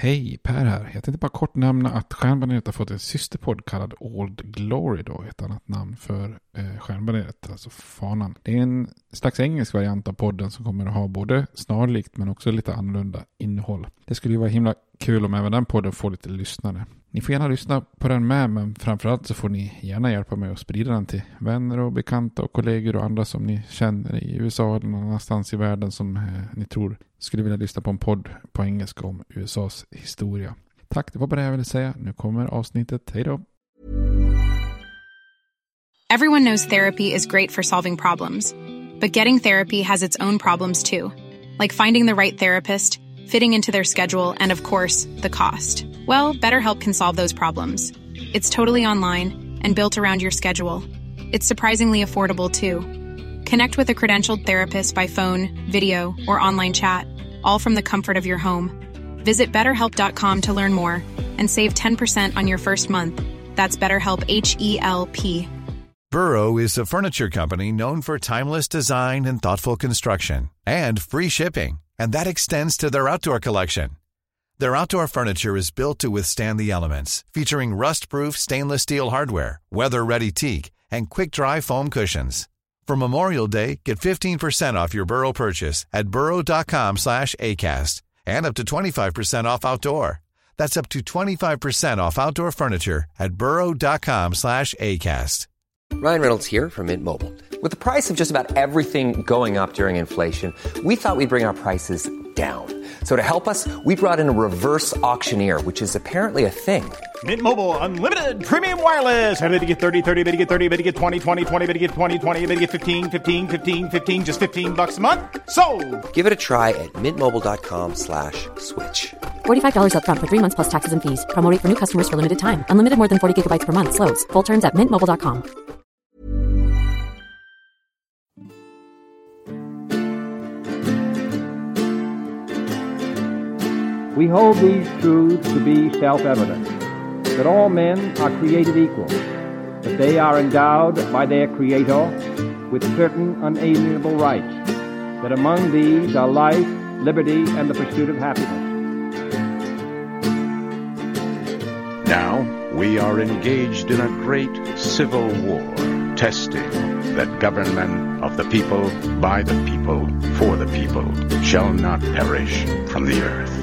Hej, Per här. Jag tänkte bara kort nämna att Stjärnbaneret har fått en systerpodd kallad Old Glory då, ett annat namn för Stjärnbaneret, alltså fanan. Det är en slags engelsk variant av podden som kommer att ha både snarlikt men också lite annorlunda innehåll. Det skulle ju vara himla kul om även den podden får lite lyssnare. Ni får gärna lyssna på den med, men framförallt så får ni gärna hjälpa mig att sprida den till vänner och bekanta och kollegor och andra som ni känner i USA eller någon annanstans i världen som ni tror skulle vilja lyssna på en podd på engelska om USAs historia. Tack, det var bara det jag ville säga. Nu kommer avsnittet. Hej då! Everyone knows therapy is great for solving problems. But getting therapy has its own problems too. Like finding the right therapist, fitting into their schedule, and of course, the cost. Well, BetterHelp can solve those problems. It's totally online and built around your schedule. It's surprisingly affordable too. Connect with a credentialed therapist by phone, video, or online chat, all from the comfort of your home. Visit BetterHelp.com to learn more and save 10% on your first month. That's BetterHelp, H-E-L-P. Burrow is a furniture company known for timeless design and thoughtful construction, and free shipping, and that extends to their outdoor collection. Their outdoor furniture is built to withstand the elements, featuring rust-proof stainless steel hardware, weather-ready teak, and quick-dry foam cushions. For Memorial Day, get 15% off your Burrow purchase at burrow.com/ACAST and up to 25% off outdoor. That's up to 25% off outdoor furniture at burrow.com/ACAST. Ryan Reynolds here from Mint Mobile. With the price of just about everything going up during inflation, we thought we'd bring our prices down. So to help us, we brought in a reverse auctioneer, which is apparently a thing. Mint Mobile Unlimited Premium Wireless. How to get 30, 30, bit to get 30, bit to get 20, 20, 20, bit to get 20, 20, bit to get 15, 15, 15, 15, just $15 a month? Sold! Give it a try at mintmobile.com/switch. $45 up front for 3 months plus taxes and fees. Promo rate for new customers for limited time. Unlimited more than 40 gigabytes per month. Slows full terms at mintmobile.com. We hold these truths to be self-evident, that all men are created equal, that they are endowed by their Creator with certain unalienable rights, that among these are life, liberty, and the pursuit of happiness. Now we are engaged in a great civil war, testing that government of the people, by the people, for the people, shall not perish from the earth.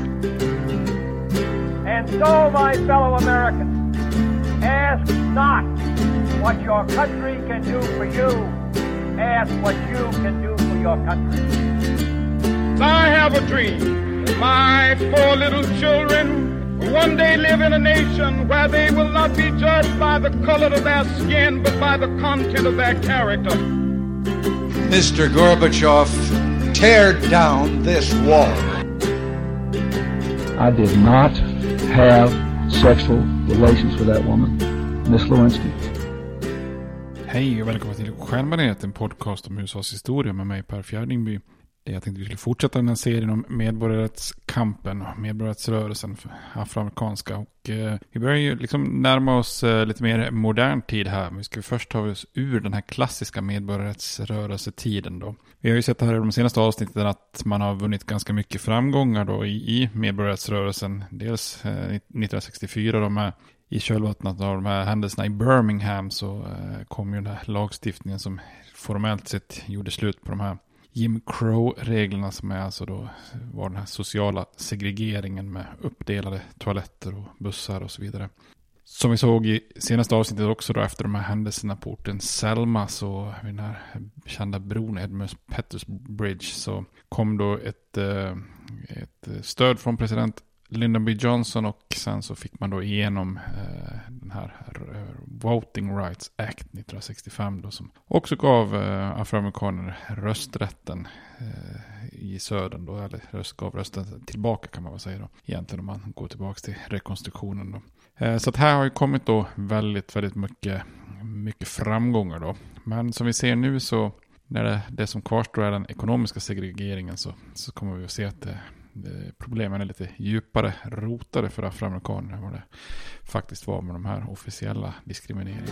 And so, my fellow Americans, ask not what your country can do for you. Ask what you can do for your country. I have a dream. My 4 little children will one day live in a nation where they will not be judged by the color of their skin, but by the content of their character. Mr. Gorbachev, tear down this wall. I did not have sexual relations with that woman, Miss Lewinsky. Hej och välkommen till Stjärnbaneret, en podcast om USAs historia med mig Per Fjärdingby. Jag tänkte vi skulle fortsätta den här serien om medborgarrättskampen och medborgarrättsrörelsen för afroamerikanska. Och vi börjar ju liksom närma oss lite mer modern tid här. Vi ska först ta oss ur den här klassiska medborgarrättsrörelsetiden då. Vi har ju sett här i de senaste avsnitten att man har vunnit ganska mycket framgångar då i medborgarrättsrörelsen. Dels 1964 de här, i kölvattnet av de här händelserna i Birmingham så kom ju den här lagstiftningen som formellt sett gjorde slut på de här Jim Crow-reglerna som är alltså då var den här sociala segregeringen med uppdelade toaletter och bussar och så vidare. Som vi såg i senaste avsnittet också då efter de här händelserna på orten Selma så vid den här kända bron Edmund Pettus Bridge så kom då ett stöd från president Lyndon B. Johnson och sen så fick man då igenom den här Voting Rights Act 1965 då, som också gav afroamerikaner rösträtten i södern då, eller gav rösträtten tillbaka kan man väl säga då, egentligen om man går tillbaka till rekonstruktionen då. Så att här har ju kommit då väldigt, väldigt mycket framgångar då. Men som vi ser nu så när det som kvarstår är den ekonomiska segregeringen så kommer vi att se att problemen är lite djupare rotade för afroamerikaner än vad det faktiskt var med de här officiella diskrimineringarna.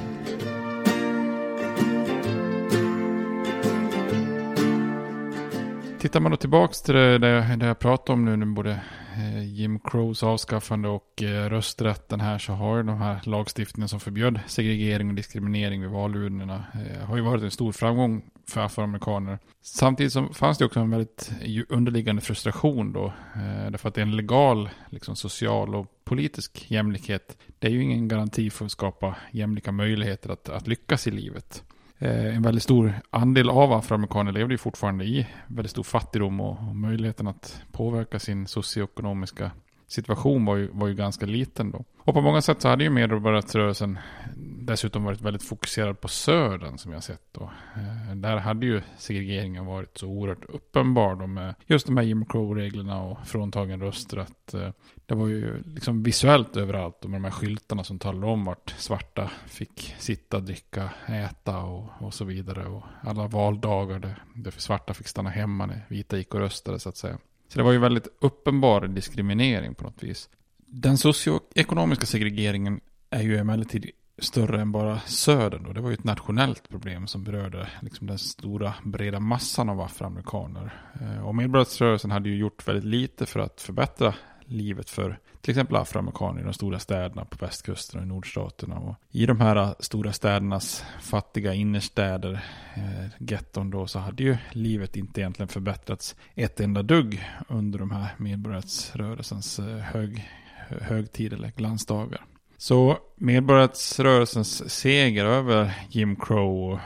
tittar man då tillbaks till det jag pratade om nu både Jim Crows avskaffande och rösträtten här, så har ju de här lagstiftningen som förbjöd segregering och diskriminering vid valurnorna har ju varit en stor framgång för afroamerikaner. Samtidigt så fanns det också en väldigt underliggande frustration då, därför att det är en legal liksom, social och politisk jämlikhet. Det är ju ingen garanti för att skapa jämlika möjligheter att lyckas i livet. En väldigt stor andel av afroamerikaner levde ju fortfarande i väldigt stor fattigdom och möjligheten att påverka sin socioekonomiska situation var ju ganska liten då. Och på många sätt så hade ju medborgarrättsrörelsen dessutom varit väldigt fokuserad på södern som jag sett då. Där hade ju segregeringen varit så oerhört uppenbar då med just de här Jim Crow-reglerna och fråntagen rösträtt. Det var ju liksom visuellt överallt med de här skyltarna som talade om vart svarta fick sitta, dricka, äta och så vidare. Och alla valdagar där svarta fick stanna hemma när vita gick och röstade så att säga. Så det var ju väldigt uppenbar diskriminering på något vis. Den socioekonomiska segregeringen är ju emellertid större än bara södern. Och det var ju ett nationellt problem som berörde liksom den stora breda massan av afroamerikaner. Och medborgarrättsrörelsen hade ju gjort väldigt lite för att förbättra livet för till exempel afroamerikaner i de stora städerna på västkusten och i nordstaterna. Och i de här stora städernas fattiga innerstäder, getton då, så hade ju livet inte egentligen förbättrats ett enda dugg under de här medborgarrättsrörelsens högtid eller glansdagar. Så medborgarrättsrörelsens seger över Jim Crow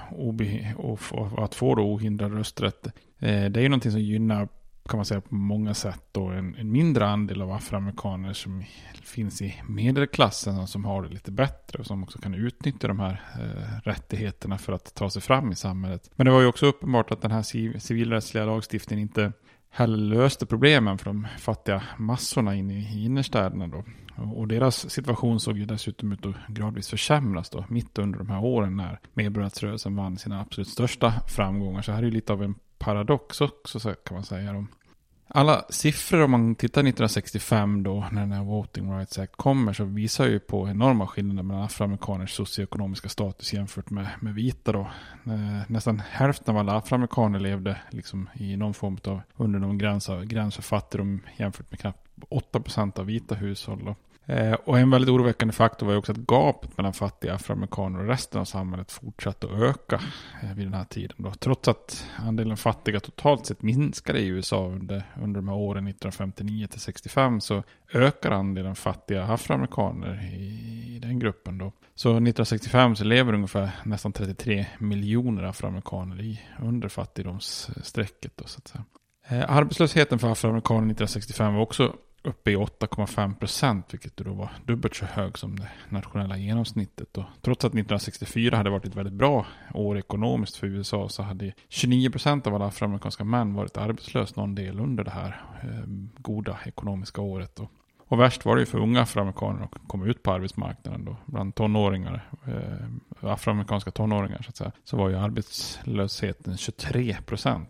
och att få då ohindrad rösträtt, det är ju någonting som gynnar, kan man säga, på många sätt då en mindre andel av afroamerikaner som finns i medelklassen som har det lite bättre och som också kan utnyttja de här rättigheterna för att ta sig fram i samhället. Men det var ju också uppenbart att den här civilrättsliga lagstiftningen inte heller löste problemen för de fattiga massorna inne i innerstäderna då. Och deras situation såg ju dessutom ut att gradvis försämras då, mitt under de här åren när medborgarrättsrörelsen vann sina absolut största framgångar. Så här är ju lite av en paradox också, så kan man säga då. Alla siffror, om man tittar 1965 då när den här Voting Rights Act kommer, så visar ju på enorma skillnader mellan afroamerikaners socioekonomiska status jämfört med vita då. Nästan hälften av alla afroamerikaner levde liksom i någon form av under någon gräns för fattigdom jämfört med knappt 8% av vita hushåll då. Och en väldigt oroväckande faktor var ju också att gapet mellan fattiga afroamerikaner och resten av samhället fortsatte att öka vid den här tiden då. Trots att andelen fattiga totalt sett minskade i USA under de här åren 1959-65, så ökar andelen fattiga afroamerikaner i den gruppen då. Så 1965 så lever ungefär nästan 33 miljoner afroamerikaner under fattigdomsstrecket då, så att säga. Arbetslösheten för afroamerikaner 1965 var också uppe i 8,5%, vilket då var dubbelt så hög som det nationella genomsnittet. Och trots att 1964 hade varit ett väldigt bra år ekonomiskt för USA, så hade 29% av alla afroamerikanska män varit arbetslös någon del under det här goda ekonomiska året då. Och värst var det ju för unga afroamerikaner att komma ut på arbetsmarknaden då. Bland tonåringar, afroamerikanska tonåringar så att säga, så var ju arbetslösheten 23%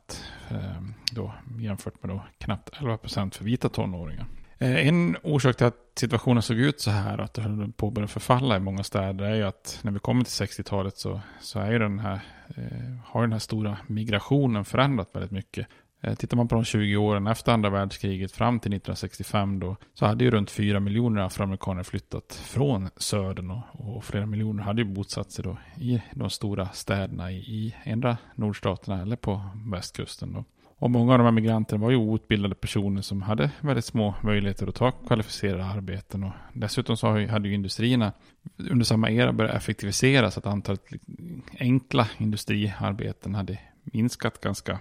då, jämfört med då knappt 11% för vita tonåringar. En orsak till att situationen såg ut så här, att det höll på att börja förfalla i många städer, är ju att när vi kommer till 60-talet så är ju har den här stora migrationen förändrat väldigt mycket. Tittar man på de 20 åren efter andra världskriget fram till 1965 då, så hade ju runt 4 miljoner afroamerikaner flyttat från södern och flera miljoner hade ju bosatt sig då i de stora städerna i ändra nordstaterna eller på västkusten då. Och många av de här migranterna var ju outbildade personer som hade väldigt små möjligheter att ta kvalificerade arbeten. Och dessutom så hade ju industrierna under samma era börjat effektiviseras, att antalet enkla industriarbeten hade minskat ganska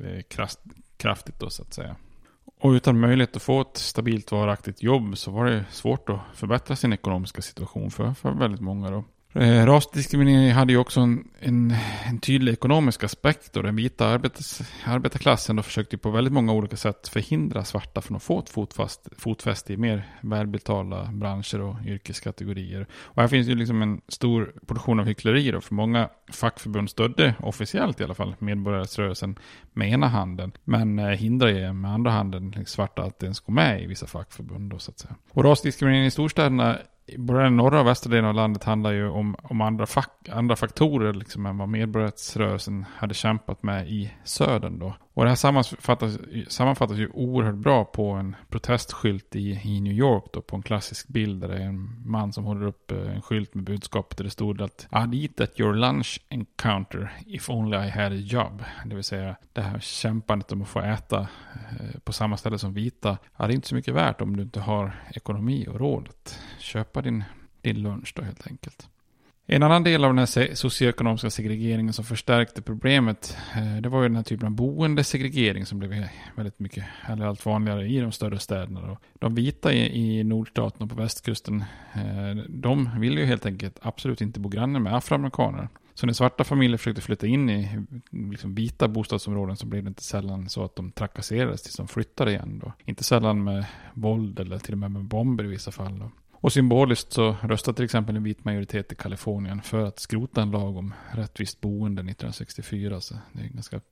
kraftigt då, så att säga. Och utan möjlighet att få ett stabilt varaktigt jobb så var det svårt att förbättra sin ekonomiska situation för väldigt många då. Rasdiskriminering hade ju också en tydlig ekonomisk aspekt, och den vita arbetarklassen då försökte på väldigt många olika sätt förhindra svarta från att få ett fotfäste i mer välbetalda branscher och yrkeskategorier. Och här finns ju liksom en stor portion av hyckleri då, för många fackförbund stödde officiellt i alla fall medborgarrättsrörelsen med ena handen, men hindrar ju med andra handen svarta att ens gå med i vissa fackförbund då, så att säga. Och rasdiskriminering i storstäderna, både den norra och västra delen av landet, handlar ju om andra faktorer liksom än vad medborgarrättsrörelsen hade kämpat med i södern då. Och det här sammanfattas ju oerhört bra på en protestskylt i New York då, på en klassisk bild där det är en man som håller upp en skylt med budskapet där det stod att I'd eat at your lunch encounter if only I had a job. Det vill säga det här kämpandet om att få äta på samma ställe som vita är inte så mycket värt om du inte har ekonomi och råd att köpa din lunch då helt enkelt. En annan del av den här socioekonomiska segregeringen som förstärkte problemet, det var ju den här typen av boendesegregering som blev väldigt mycket, eller allt vanligare i de större städerna då. De vita i nordstaten och på västkusten, de ville ju helt enkelt absolut inte bo granne med afroamerikaner. Så när svarta familjer försökte flytta in i liksom vita bostadsområden så blev det inte sällan så att de trakasserades tills de flyttade igen då. Inte sällan med våld eller till och med bomber i vissa fall då. Och symboliskt så röstade till exempel en vit majoritet i Kalifornien för att skrota en lag om rättvist boende 1964. Så det är en ganska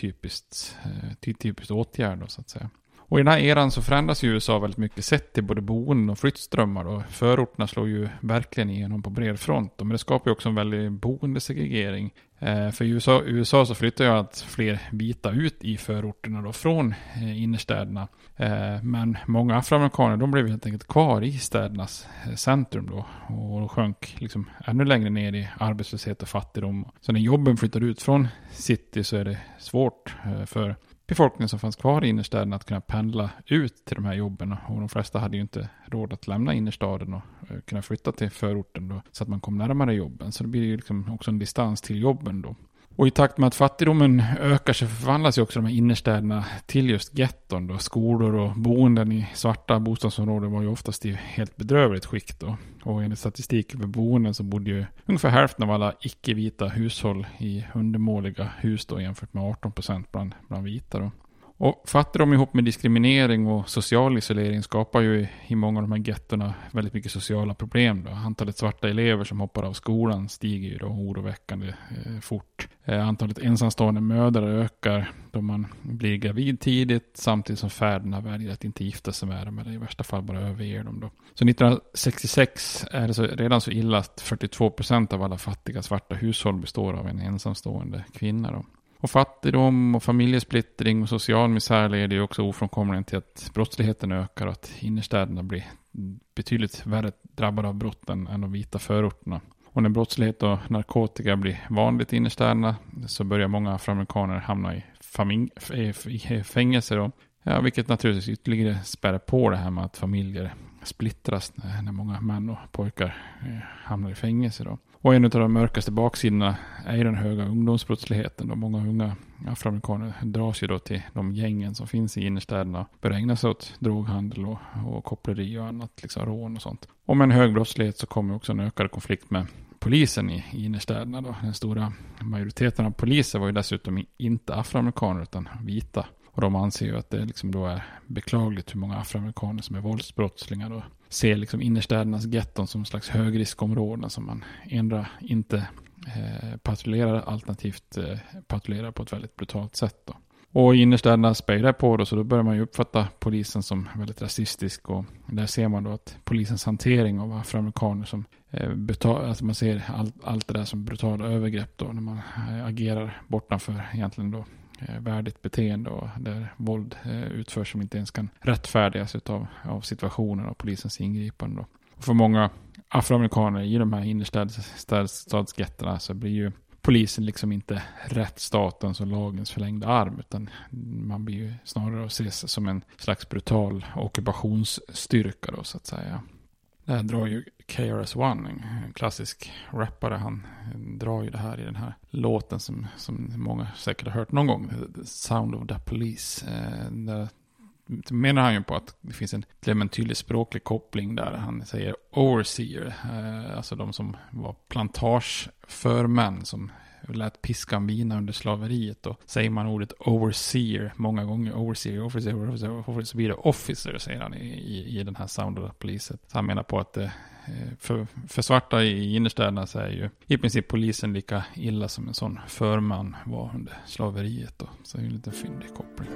tidtypiskt åtgärd då, så att säga. Och i den här eran så förändras ju USA väldigt mycket sett till både boenden och flyttströmmar. Och förorterna slår ju verkligen igenom på bred front. Men det skapar ju också en väldig boendesegregering. För i USA så flyttar ju allt fler vita ut i förorterna då från innerstäderna. Men många afroamerikaner, de blev helt enkelt kvar i städernas centrum då. Och sjönk liksom ännu längre ner i arbetslöshet och fattigdom. Så när jobben flyttar ut från city så är det svårt för befolkningen som fanns kvar i innerstäden att kunna pendla ut till de här jobben. Och de flesta hade ju inte råd att lämna innerstaden och kunna flytta till förorten då, så att man kom närmare jobben. Så det blir ju liksom också en distans till jobben då. Och i takt med att fattigdomen ökar så förvandlas ju också de här innerstäderna till just getton då. Skolor och boenden i svarta bostadsområden var ju oftast i helt bedrövligt skick då. Och enligt statistik över boenden så bodde ju ungefär hälften av alla icke-vita hushåll i undermåliga hus då, jämfört med 18% bland vita då. Och fattigdom ihop med diskriminering och social isolering skapar ju i många av de här gettorna väldigt mycket sociala problem då. Antalet svarta elever som hoppar av skolan stiger ju då oroväckande fort. Antalet ensamstående mödrar ökar då man blir gravid tidigt, samtidigt som fäderna väljer att inte gifta sig med dem eller i värsta fall bara överger dem då. Så 1966 är det redan så illa att 42% av alla fattiga svarta hushåll består av en ensamstående kvinna då. Och fattigdom och familjesplittring och social misär leder ju också ofrånkomligen till att brottsligheten ökar och att innerstäderna blir betydligt värre drabbade av brott än de vita förorterna. Och när brottslighet och narkotika blir vanligt i innerstäderna så börjar många afroamerikaner hamna i fängelse då. Ja, vilket naturligtvis ytterligare spärrar på det här med att familjer splittras när många män och pojkar hamnar i fängelse då. Och en av de mörkaste baksidorna är den höga ungdomsbrottsligheten. Och många unga afroamerikaner dras ju då till de gängen som finns i innerstäderna. Börjar ägna sig åt droghandel och koppleri och annat, liksom rån och sånt. Och med en hög brottslighet så kommer också en ökad konflikt med polisen i innerstäderna då. Den stora majoriteten av poliser var ju dessutom inte afroamerikaner utan vita. Och de anser ju att det liksom då är beklagligt hur många afroamerikaner som är våldsbrottslingar och ser liksom innerstädernas getton som en slags högriskområden som man ändå inte patrullerar, alternativt patrullerar på ett väldigt brutalt sätt då. Och i innerstäderna spär det på då, så då börjar man ju uppfatta polisen som väldigt rasistisk, och där ser man då att polisens hantering av afroamerikaner som alltså man ser allt det där som brutala övergrepp då, när man agerar bortanför egentligen då värdigt beteende och där våld utförs som inte ens kan rättfärdigas av situationen och polisens ingripande då. Och för många afroamerikaner i de här innerstadsgettorna så blir ju polisen liksom inte rättsstatens och lagens förlängda arm, utan man blir ju snarare att ses som en slags brutal ockupationsstyrka då, så att säga. Det här drar ju KRS-One, en klassisk rappare, han drar ju det här i den här låten som många säkert har hört någon gång, The Sound of the Police. Där menar han ju på att det finns en tydlig språklig koppling där han säger overseer, alltså de som var plantageförmän som lät piskan vina under slaveriet, och säger man ordet overseer många gånger, overseer, så blir det officer, säger han i den här Sound of the Police. Så han menar på att för svarta i innerstäderna så är ju i princip polisen lika illa som en sån förman var under slaveriet då. Så det är ju en liten fyndig koppling.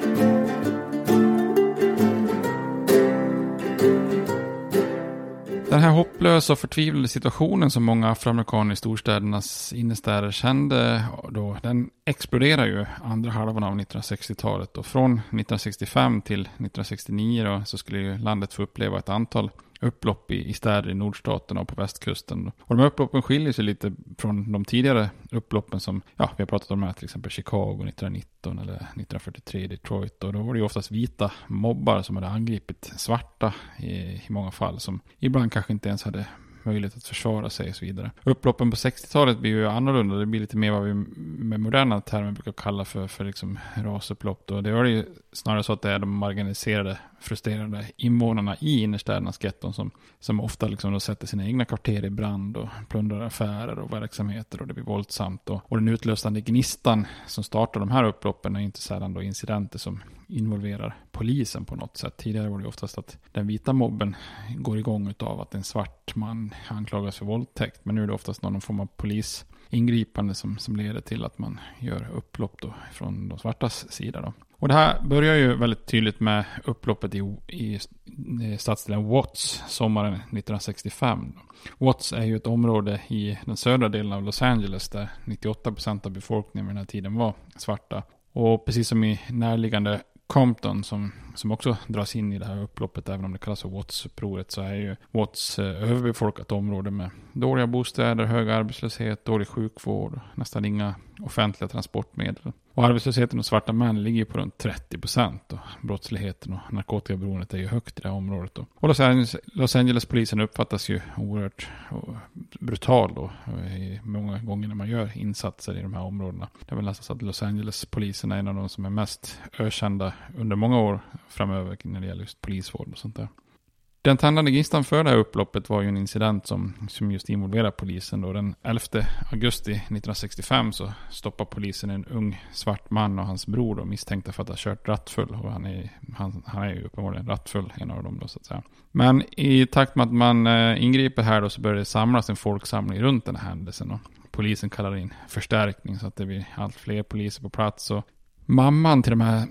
Den Den här hopplösa och förtvivlade situationen som många afroamerikaner i storstädernas innerstäder kände då, den exploderar ju andra halvan av 1960-talet. Och från 1965 till 1969 då, så skulle ju landet få uppleva ett antal upplopp i städer i nordstaterna och på västkusten. Och de här upploppen skiljer sig lite från de tidigare upploppen som, ja, vi har pratat om här, till exempel Chicago 1919 eller 1943 Detroit. Och då var det ju oftast vita mobbar som hade angripit svarta i många fall, som ibland kanske inte ens hade möjlighet att försvara sig och så vidare. Upploppen på 60-talet blir ju annorlunda. Det blir lite mer vad vi med moderna termer brukar kalla för liksom rasupplopp då. Det var ju snarare så att det är de marginaliserade, frustrerade invånarna i innerstädernas getton som ofta liksom då sätter sina egna kvarter i brand och plundrar affärer och verksamheter, och det blir våldsamt. Och den utlösande gnistan som startar de här upploppen är inte sällan då incidenter som involverar polisen på något sätt. Tidigare var det oftast att den vita mobben går igång utav att en svart man anklagas för våldtäkt. Men nu är det oftast någon form av polisingripande som leder till att man gör upplopp då från de svartas sida då. Och det här börjar ju väldigt tydligt med upploppet i stadsdelen Watts sommaren 1965. Watts är ju ett område i den södra delen av Los Angeles där 98% av befolkningen vid den här tiden var svarta. Och precis som i närliggande Compton som också dras in i det här upploppet, även om det kallas för Watts-upproret, så är ju Watts överbefolkat område med dåliga bostäder, hög arbetslöshet, dålig sjukvård, nästan inga offentliga transportmedel. Och arbetslösheten hos svarta män ligger på runt 30%. Och brottsligheten och narkotikaberoendet är ju högt i det här området då. Och Los Angeles-polisen uppfattas ju oerhört brutal då, många gånger när man gör insatser i de här områdena. Det är väl nästan så att Los Angeles-polisen är en av de som är mest ökända under många år framöver när det gäller just polisvård och sånt där. Den tändande gnistan för det här upploppet var ju en incident som just involverade polisen då. Den 11 augusti 1965 så stoppar polisen en ung svart man och hans bror då, misstänkta för att ha kört rattfull. Och han är ju uppenbarligen rattfull, en av dem då, så att säga. Men i takt med att man ingriper här då, så börjar det samlas en folksamling runt den här händelsen. Och polisen kallar in förstärkning så att det blir allt fler poliser på plats. Och mamman till de här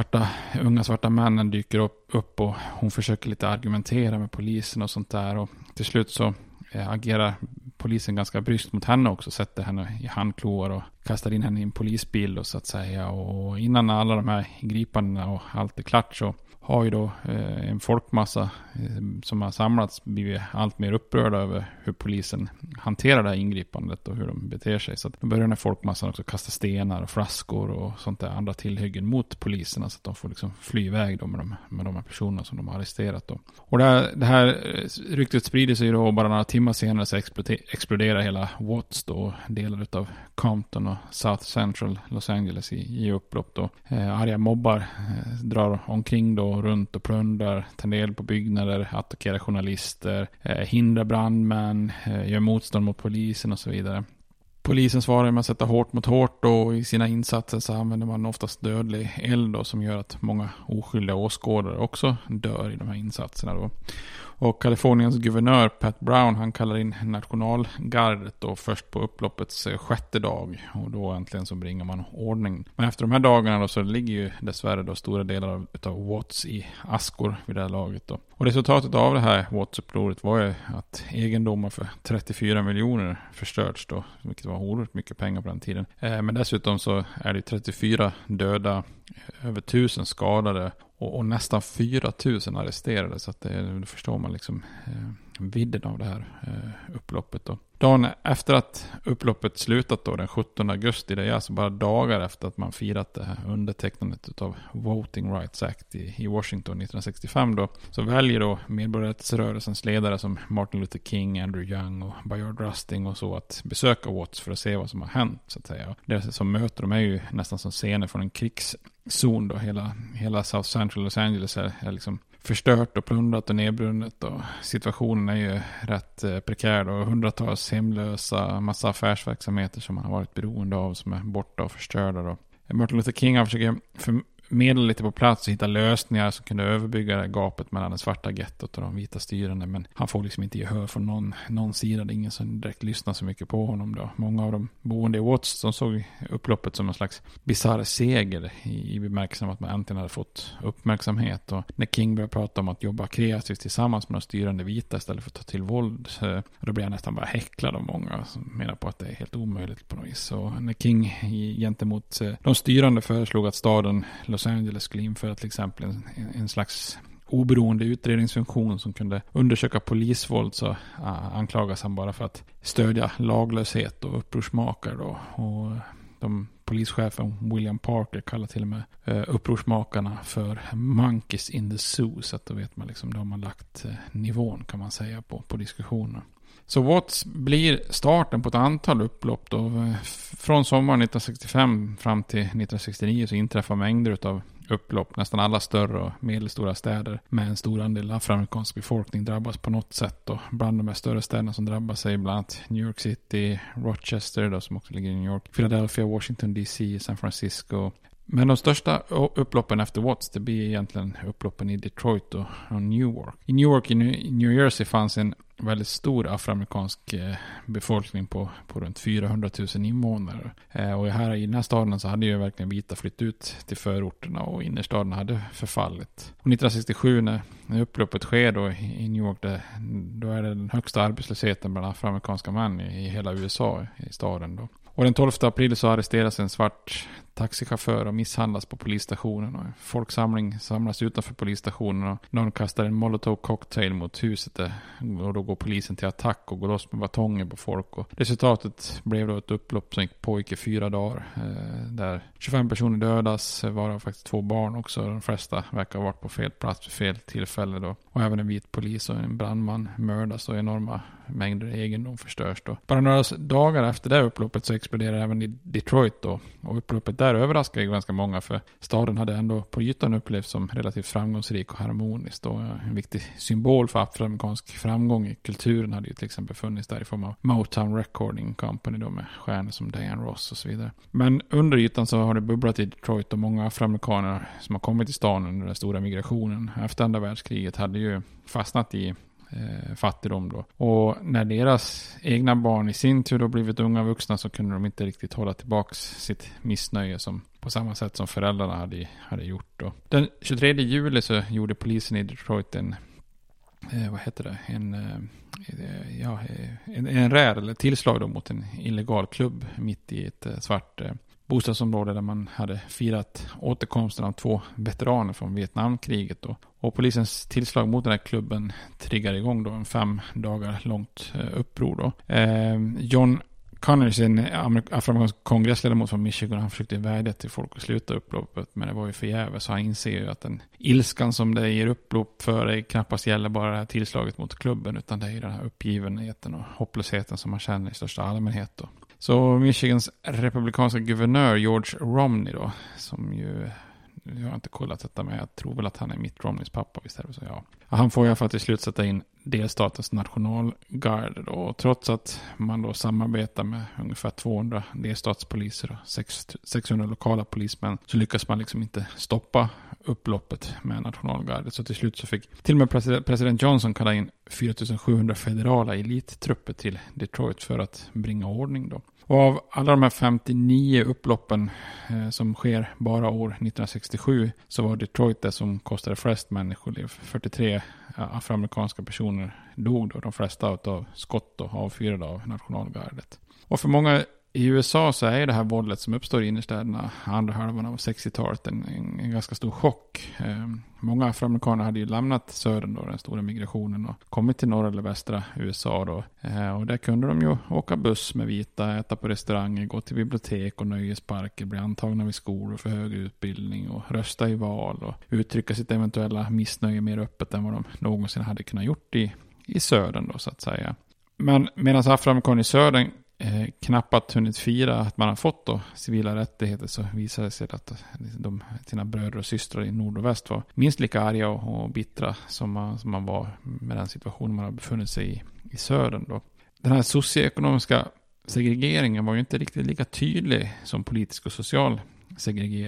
unga svarta männen dyker upp och hon försöker lite argumentera med polisen och sånt där. Och till slut så agerar polisen ganska bryskt mot henne också. Sätter henne i handklor och kastar in henne i en polisbil då, så att säga. Och innan alla de här gripandena och allt är klart så har ju då en folkmassa som har samlats blivit allt mer upprörda över hur polisen hanterar det här ingripandet och hur de beter sig. Så att då börjar den här folkmassan också kasta stenar och flaskor och sånt där andra tillhyggen mot poliserna så att de får liksom fly iväg då med de här personerna som de har arresterat då. Och det här ryktet sprider sig då, och bara några timmar senare så exploderar hela Watts då, delar av Compton och South Central Los Angeles i upplopp då. Arga mobbar drar omkring då runt och plundrar, tar del på byggnader, attackerar journalister, hindrar brandmän, gör motstånd mot polisen och så vidare. Polisen svarar med att sätta hårt mot hårt och i sina insatser så använder man oftast dödlig eld då, som gör att många oskyldiga åskådare också dör i de här insatserna då. Och Kaliforniens guvernör Pat Brown, han kallar in nationalgardet då först på upploppets 6:e dag, och då äntligen så bringar man ordning. Men efter de här dagarna då så ligger ju dessvärre då stora delar av Watts i askor vid det här laget då. Och resultatet av det här Watts-upproret var ju att egendomar för 34 miljoner förstörts då, vilket var oerhört mycket pengar på den tiden. Men dessutom så är det 34 döda, över 1000 skadade och nästan 4000 arresterade, så att det förstår man liksom vidden av det här upploppet då. Dagen efter att upploppet slutat då, den 17 augusti, det är alltså bara dagar efter att man firat det här undertecknandet av Voting Rights Act i Washington 1965 då, så väljer då medborgarrättsrörelsens ledare som Martin Luther King, Andrew Young och Bayard Rustin och så att besöka Watts för att se vad som har hänt, så att säga. Det som möter de är ju nästan som scener från en krigszon då. Hela South Central Los Angeles är liksom förstört och plundrat och nedbrunnet, och situationen är ju rätt prekär och hundratals hemlösa, massa affärsverksamheter som man har varit beroende av som är borta och förstörda då. Martin Luther King, han försöker medla lite på plats och hitta lösningar som kunde överbygga det gapet mellan det svarta gettot och de vita styrande. Men han får liksom inte gehör från någon sida. Det är ingen som direkt lyssnar så mycket på honom då. Många av de boende i Watts som såg upploppet som en slags bizarr seger i bemärkelsen av att man äntligen hade fått uppmärksamhet. Och när King började prata om att jobba kreativt tillsammans med de styrande vita istället för att ta till våld, då blir han nästan bara häcklad av många som menar på att det är helt omöjligt på något vis. Och när King gentemot de styrande föreslog att staden Los Angeles skulle införa till exempel en slags oberoende utredningsfunktion som kunde undersöka polisvåld, så anklagas han bara för att stödja laglöshet och upprorsmakare då. Och de polischefen William Parker kallar till och med upprorsmakarna för monkeys in the zoo, så att då vet man liksom, då har man lagt nivån kan man säga på diskussionen. Så Watts blir starten på ett antal upplopp då. Från sommaren 1965 fram till 1969 så inträffar mängder av upplopp. Nästan alla större och medelstora städer med en stor andel afroamerikansk befolkning drabbas på något sätt. Och bland de här större städerna som drabbas är bland annat New York City, Rochester då, som också ligger i New York, Philadelphia, Washington DC, San Francisco. Men de största upploppen efter Watts, det blir egentligen upploppen i Detroit och Newark. I Newark i New Jersey fanns en väldigt stor afroamerikansk befolkning på runt 400 000 invånare. Och här i den här staden så hade ju verkligen vita flytt ut till förorterna och innerstaden hade förfallit. Och 1967 när upploppet sker då i New York, då är det den högsta arbetslösheten bland afroamerikanska män i hela USA i staden då. Och den 12 april så arresteras en svart taxichaufför och misshandlas på polisstationen. Och folksamling samlas utanför polisstationen och någon kastar en molotov cocktail mot huset och då går polisen till attack och går loss med batonger på folk. Och resultatet blev då ett upplopp som pågick i 4 dagar där 25 personer dödas, varav faktiskt 2 barn också. De flesta verkar ha varit på fel plats vid fel tillfälle då. Och även en vit polis och en brandman mördas och enorma mängder egendom förstörs då. Bara några dagar efter det upploppet så exploderar även i Detroit då. Och upploppet där överraskade ganska många, för staden hade ändå på ytan upplevts som relativt framgångsrik och harmonisk då. En viktig symbol för afroamerikansk framgång i kulturen hade ju till exempel funnits där i form av Motown Recording Company då, med stjärnor som Diana Ross och så vidare. Men under ytan så har det bubblat i Detroit och många afroamerikaner som har kommit till stan under den stora migrationen efter andra världskriget hade ju fastnat i fattigdom då. Och när deras egna barn i sin tur då blivit unga vuxna så kunde de inte riktigt hålla tillbaks sitt missnöje som på samma sätt som föräldrarna hade gjort då. Den 23 juli så gjorde polisen i Detroit en räd eller tillslag då mot en illegal klubb mitt i ett svart bostadsområde där man hade firat återkomsten av 2 veteraner från Vietnamkriget då. Och polisens tillslag mot den här klubben triggar igång då en 5 dagar långt uppror då. John Connors, en afroamerikansk kongressledamot från Michigan, han försökte vädja till folk att sluta upploppet, men det var ju förgäves. Så han inser ju att den ilskan som det ger upplopp för är knappast gäller bara det här tillslaget mot klubben, utan det är ju den här uppgivenheten och hopplösheten som man känner i största allmänhet då. Så Michigans republikanska guvernör George Romney då, som ju, jag har inte kollat detta med, jag tror väl att han är Mitt Romneys pappa, visst är det så, ja. Han får ju för att till slut sätta in delstatens nationalgarde då, och trots att man då samarbetar med ungefär 200 delstatspoliser och 600 lokala polismän, så lyckas man liksom inte stoppa upploppet med nationalgardet. Så till slut så fick till och med president Johnson kalla in 4700 federala elittrupper till Detroit för att bringa ordning då. Och av alla de här 59 upploppen som sker bara år 1967 så var Detroit det som kostade flest människoliv. 43 afroamerikanska personer dog då, de flesta av skott och avfyrade av nationalgardet. Och för många i USA så är det här våldet som uppstår i innerstäderna andra halvan av 60-talet en ganska stor chock. Många afroamerikaner hade ju lämnat södern då, den stora migrationen, och kommit till norra eller västra USA då. Och där kunde de ju åka buss med vita, äta på restauranger, gå till bibliotek och nöjesparker, bli antagna vid skolor för högre utbildning och rösta i val och uttrycka sitt eventuella missnöje mer öppet än vad de någonsin hade kunnat gjort i södern då, så att säga. Men medan afroamerikaner i södern knappt hunnit fira att man har fått då civila rättigheter, så visade det sig att sina bröder och systrar i nord och väst var minst lika arga och bittra som man var med den situation man har befunnit sig i södern då. Den här socioekonomiska segregeringen var ju inte riktigt lika tydlig som politisk och social segregering.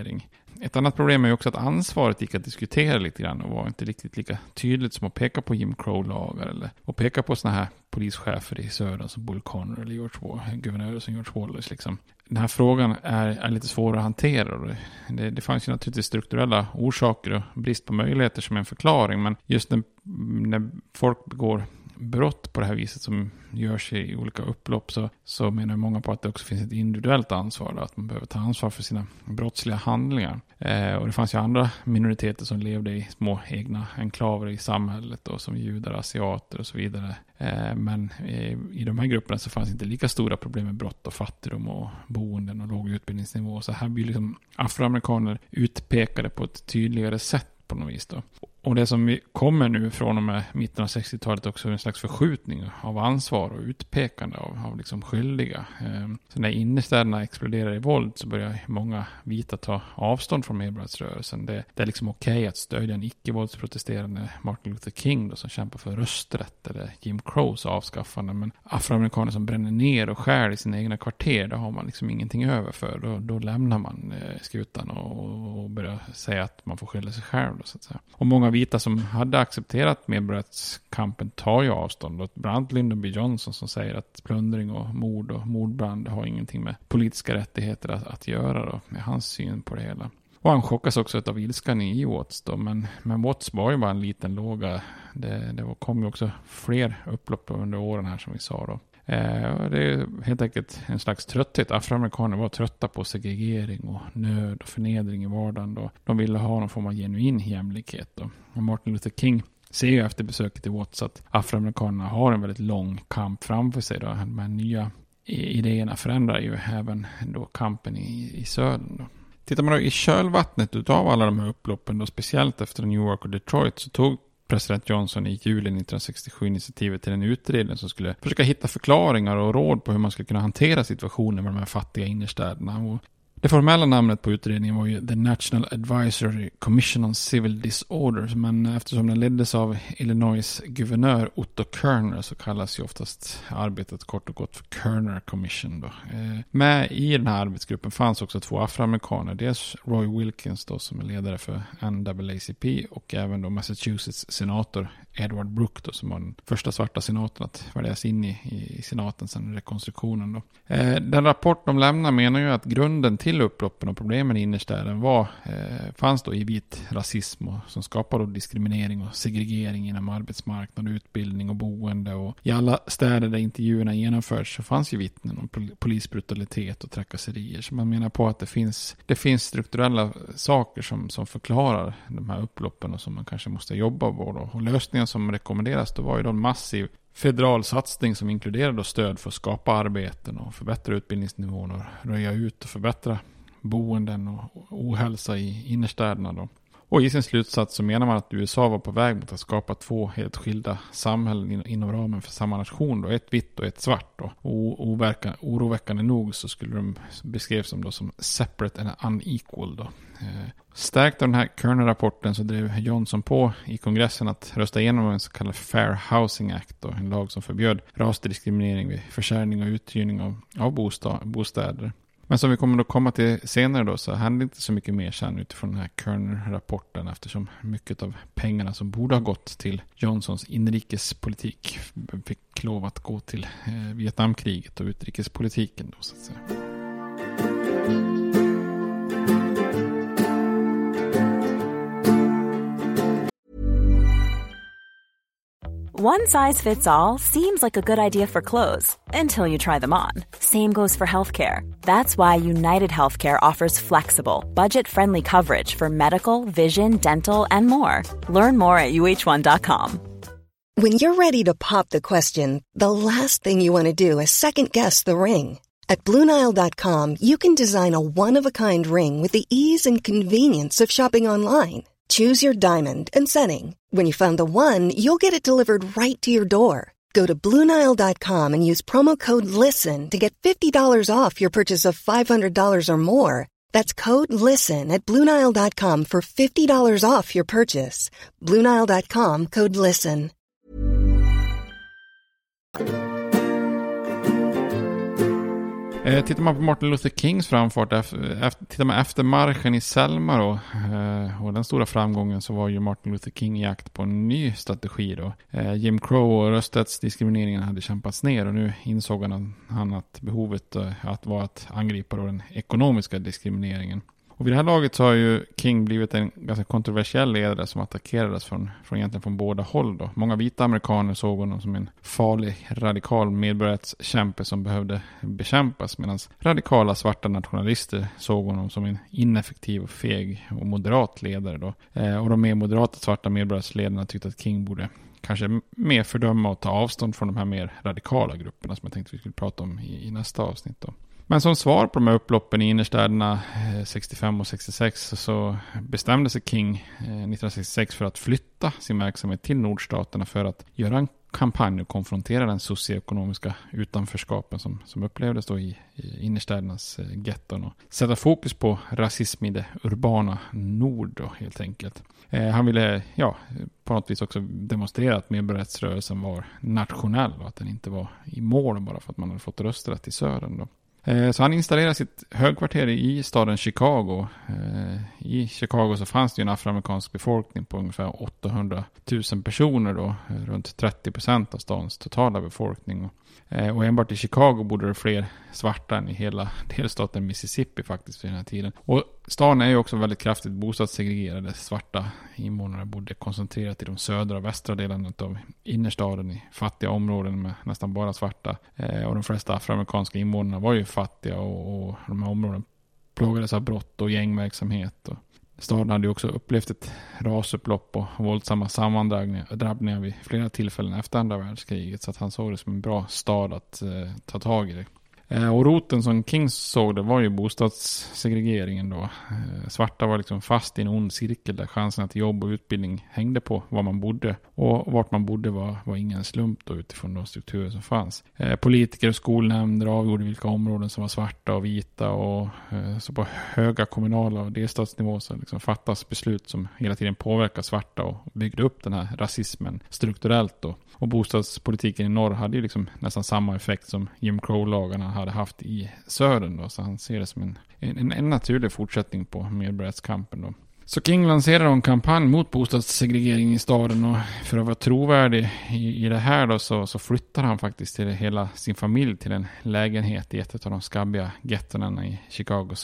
Ett annat problem är ju också att ansvaret gick att diskutera lite grann och var inte riktigt lika tydligt som att peka på Jim Crow-lagar eller att peka på såna här polischefer i södern som Bull Connor eller guvernörer som George Wallace liksom. Den här frågan är lite svår att hantera. Och det fanns ju naturligtvis strukturella orsaker och brist på möjligheter som en förklaring, men just när folk begår brott på det här viset som görs i olika upplopp så menar många på att det också finns ett individuellt ansvar då, att man behöver ta ansvar för sina brottsliga handlingar. Och det fanns ju andra minoriteter som levde i små egna enklaver i samhället då, som judar, asiater och så vidare. Men i de här grupperna så fanns inte lika stora problem med brott och fattigdom och boenden och låg utbildningsnivå. Så här blir liksom afroamerikaner utpekade på ett tydligare sätt på något vis då. Och det som kommer nu från och med mitten av 60-talet också är en slags förskjutning av ansvar och utpekande av liksom skyldiga. Så när innerstäderna exploderar i våld så börjar många vita ta avstånd från medborgarrättsrörelsen. Det är liksom okej att stödja en icke-våldsprotesterande Martin Luther King då, som kämpar för rösträtt eller Jim Crows avskaffande. Men afroamerikaner som bränner ner och skär i sina egna kvarter, då har man liksom ingenting över för. Då lämnar man skutan och börjar säga att man får skylla sig själv då, så att säga. Och många vita som hade accepterat medborgarrättskampen tar ju avstånd. Bland annat Lyndon B. Johnson som säger att plundring och mord och mordbrand har ingenting med politiska rättigheter att göra då, med hans syn på det hela. Och han chockas också av ilskan i Watts då, men Watts var ju bara en liten låga. Det kom ju också fler upplopp under åren här som vi sa då. Det är helt enkelt en slags trötthet. Afroamerikaner var trötta på segregering och nöd och förnedring i vardagen då. De ville ha någon form av genuin jämlikhet då. Och Martin Luther King ser ju efter besöket i Watts att afroamerikanerna har en väldigt lång kamp framför sig då. De här nya idéerna förändrar ju även då kampen i södern då. Tittar man då i kölvattnet utav alla de här upploppen då, speciellt efter New York och Detroit, så tog president Johnson i juli 1967 initiativet till en utredning som skulle försöka hitta förklaringar och råd på hur man skulle kunna hantera situationen med de här fattiga innerstäderna. Och det formella namnet på utredningen var ju The National Advisory Commission on Civil Disorders, men eftersom den leddes av Illinois guvernör Otto Kerner så kallas ju oftast arbetet kort och gott för Kerner Commission då. Med i den här arbetsgruppen fanns också 2 afroamerikaner, dels Roy Wilkins då som är ledare för NAACP och även då Massachusetts senator Edward Brooke då, som var den första svarta senatorn att väljas in i senaten sedan rekonstruktionen då. Den rapport de lämnar menar ju att grunden till upploppen och problemen i innerstäden fanns då i vit rasism och som skapade diskriminering och segregering inom arbetsmarknad, utbildning och boende. Och i alla städer där intervjuerna genomförts så fanns ju vittnen om polisbrutalitet och trakasserier. Så man menar på att det finns strukturella saker som förklarar de här upploppen och som man kanske måste jobba på då. Och lösningen som rekommenderas då var ju då en massiv federal satsning som inkluderade stöd för att skapa arbeten och förbättra utbildningsnivån och röja ut och förbättra boenden och ohälsa i innerstäderna då. Och i sin slutsats så menar man att USA var på väg mot att skapa 2 helt skilda samhällen inom ramen för samma nation då, ett vitt och ett svart då. Och oroväckande nog så skulle de beskrevs som separate and unequal då. Stärkt av den här Kerner-rapporten så drev Johnson på i kongressen att rösta igenom en så kallad Fair Housing Act då, en lag som förbjöd rasdiskriminering vid försäljning och uthyrning av bostäder. Men som vi kommer att komma till senare då så hände inte så mycket mer sen utifrån den här Kerner-rapporten eftersom mycket av pengarna som borde ha gått till Johnsons inrikespolitik fick lov att gå till Vietnamkriget och utrikespolitiken då så att säga. One size fits all seems like a good idea for clothes until you try them on. Same goes for healthcare. That's why United Healthcare offers flexible, budget-friendly coverage for medical, vision, dental, and more. Learn more at uh1.com. When you're ready to pop the question, the last thing you want to do is second-guess the ring. At BlueNile.com, you can design a one-of-a-kind ring with the ease and convenience of shopping online. Choose your diamond and setting. When you find the one, you'll get it delivered right to your door. Go to BlueNile.com and use promo code LISTEN to get $50 off your purchase of $500 or more. That's code LISTEN at BlueNile.com for $50 off your purchase. BlueNile.com, code LISTEN. Tittar man på Martin Luther Kings framfart, tittar man efter marschen i Selma då, och den stora framgången, så var ju Martin Luther King i jakt på en ny strategi då. Jim Crow och rösträttsdiskrimineringen hade kämpats ner, och nu insåg han att behovet var att angripa då den ekonomiska diskrimineringen. Och vid det här laget så har ju King blivit en ganska kontroversiell ledare som attackerades från båda håll då. Många vita amerikaner såg honom som en farlig, radikal medborgarrättskämpe som behövde bekämpas, medan radikala svarta nationalister såg honom som en ineffektiv och feg och moderat ledare då. Och de mer moderata svarta medborgarrättsledarna tyckte att King borde kanske mer fördöma och ta avstånd från de här mer radikala grupperna som jag tänkte vi skulle prata om i nästa avsnitt då. Men som svar på de här upploppen i innerstäderna 65 och 66 så bestämde sig King 1966 för att flytta sin verksamhet till nordstaterna för att göra en kampanj och konfrontera den socioekonomiska utanförskapen som upplevdes då i innerstädernas getton och sätta fokus på rasism i det urbana nord då, helt enkelt. Han ville på något vis också demonstrera att medborgarrättsrörelsen var nationell och att den inte var i mål bara för att man hade fått rösträtt i södern då. Så han installerade sitt högkvarter i staden Chicago. I Chicago så fanns det ju en afroamerikansk befolkning på ungefär 800 000 personer då. Runt 30% av stadens totala befolkning. Och enbart i Chicago bodde det fler svarta än i hela delstaten Mississippi faktiskt vid den här tiden. Och staden är ju också väldigt kraftigt bostadssegregerade. Svarta invånare bodde koncentrerat i de södra och västra delarna av innerstaden i fattiga områden med nästan bara svarta. Och de flesta afroamerikanska invånarna var ju fattiga och de här områdena plågades av brott och gängverksamhet. Och staden hade ju också upplevt ett rasupplopp och våldsamma sammandrabbningar vid flera tillfällen efter andra världskriget, så att han såg det som en bra stad att ta tag i det. Och roten som King såg det var ju bostadssegregeringen då. Svarta var liksom fast i en ond cirkel där chansen till jobb och utbildning hängde på var man bodde. Och vart man bodde var ingen slump då utifrån de strukturer som fanns. Politiker och skolnämnder avgjorde vilka områden som var svarta och vita, och så på höga kommunala och delstatsnivå så liksom fattas beslut som hela tiden påverkar svarta och byggde upp den här rasismen strukturellt då. Och bostadspolitiken i norr hade ju liksom nästan samma effekt som Jim Crow-lagarna hade haft i södern då, så han ser det som en naturlig fortsättning på medborgarrättskampen då. Så King lanserade en kampanj mot bostadssegregering i staden, och för att vara trovärdig i det här då så flyttar han faktiskt till hela sin familj till en lägenhet i ett av de skabbiga gettonerna i Chicagos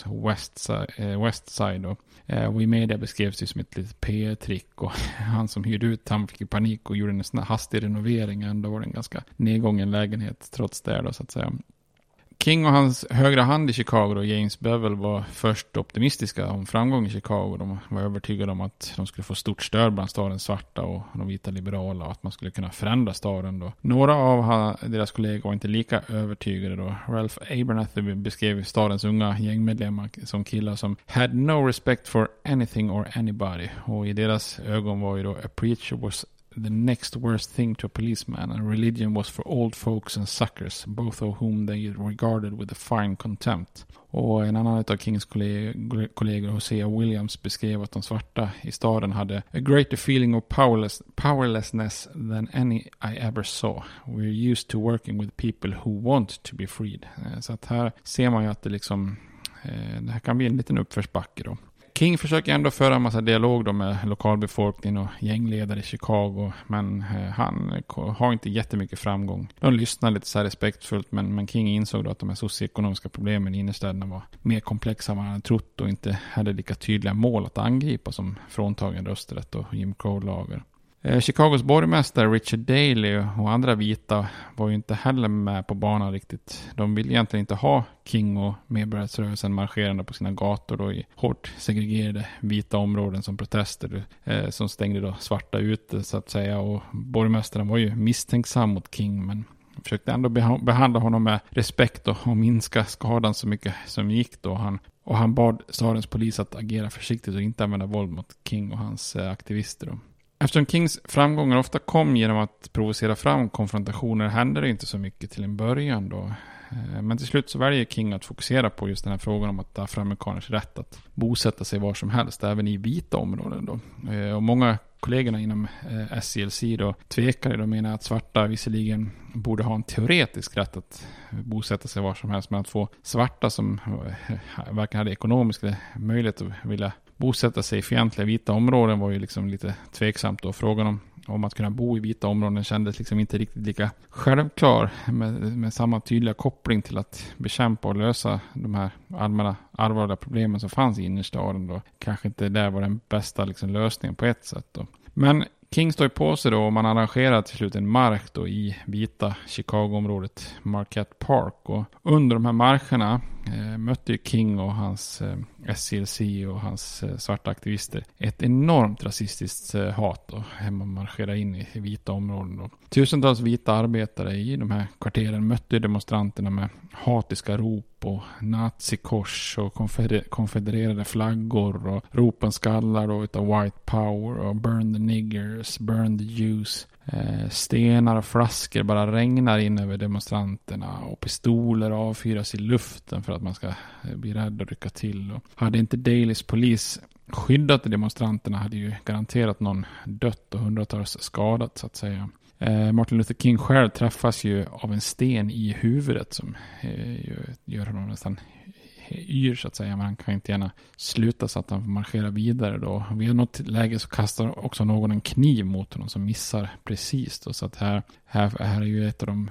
West Side då. Och i media beskrevs det som ett litet PR-trick, och han som hyrde ut han fick panik och gjorde en sån här hastig renovering. Ändå var det en ganska nedgången lägenhet trots det då, så att säga. King och hans högra hand i Chicago och James Bevel var först optimistiska om framgång i Chicago. De var övertygade om att de skulle få stort stöd bland stadens svarta och de vita liberala, och att man skulle kunna förändra staden då. Några av deras kollegor var inte lika övertygade då. Ralph Abernathy beskrev stadens unga gängmedlemmar som killar som had no respect for anything or anybody, och i deras ögon var ju då a preacher was the next worst thing to a policeman, and religion was for old folks and suckers, both of whom they regarded with a fine contempt. Och en annan av Kings kollegor, Hosea Williams, beskrev att de svarta i staden hade a greater feeling of powerlessness than any I ever saw. We're used to working with people who want to be freed. Så att här ser man ju att det här kan bli en liten uppförsbacke då. King försöker ändå föra en massa dialog då med lokalbefolkningen och gängledare i Chicago, men han har inte jättemycket framgång. De lyssnar lite så här respektfullt, men King insåg då att de här socioekonomiska problemen i innerstäderna var mer komplexa än vad han hade trott och inte hade lika tydliga mål att angripa som fråntagen rösträtt och Jim Crow-lagar. Chicagos borgmästare Richard Daley och andra vita var ju inte heller med på banan riktigt. De ville egentligen inte ha King och medborgarrättsrörelsen marscherande på sina gator då i hårt segregerade vita områden som protester som stängde då svarta ute så att säga. Och borgmästaren var ju misstänksam mot King, men försökte ändå behandla honom med respekt och minska skadan så mycket som gick då. Han bad stadens polis att agera försiktigt och inte använda våld mot King och hans aktivister då. Eftersom Kings framgångar ofta kom genom att provocera fram konfrontationer hände det inte så mycket till en början då. Men till slut så väljer King att fokusera på just den här frågan om att afroamerikaners rätt att bosätta sig var som helst, även i vita områden då. Och många kollegorna inom SCLC då tvekade. De menar att svarta visserligen borde ha en teoretisk rätt att bosätta sig var som helst, men att få svarta som varken hade ekonomisk möjlighet att vilja bosätta sig i fientliga vita områden var ju liksom lite tveksamt då. Frågan om att kunna bo i vita områden kändes liksom inte riktigt lika självklar med samma tydliga koppling till att bekämpa och lösa de här allvarliga problemen som fanns i innerstaden då. Kanske inte där var den bästa liksom lösningen på ett sätt då. Men King står ju på sig då och man arrangerar till slut en marsch då i vita Chicago-området Marquette Park. Och under de här marscherna mötte ju King och hans SCLC och hans svarta aktivister ett enormt rasistiskt hat då. Man marscherar in i vita områden då. Tusentals vita arbetare i de här kvarteren mötte demonstranterna med hatiska rop och nazikors och konfedererade flaggor och ropen skallar då utav white power och burn the niggers, burn the Jews. Stenar och flaskor bara regnar in över demonstranterna och pistoler avfyras i luften för att man ska bli rädd och rycka till. Och hade inte Dalys polis skyddat demonstranterna hade ju garanterat någon dött och hundratals skadat så att säga. Martin Luther King själv träffas ju av en sten i huvudet som gör honom nästan yr så att säga, men han kan inte gärna sluta så att han får marschera vidare då. Vid något läge så kastar också någon en kniv mot honom som missar precis då, så att här är ju ett av de